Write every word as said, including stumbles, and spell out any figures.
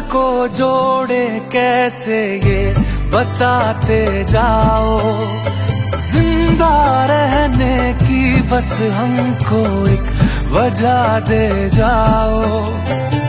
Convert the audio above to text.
को जोड़े कैसे ये बताते जाओ, जिंदा रहने की बस हमको एक वजह दे जाओ।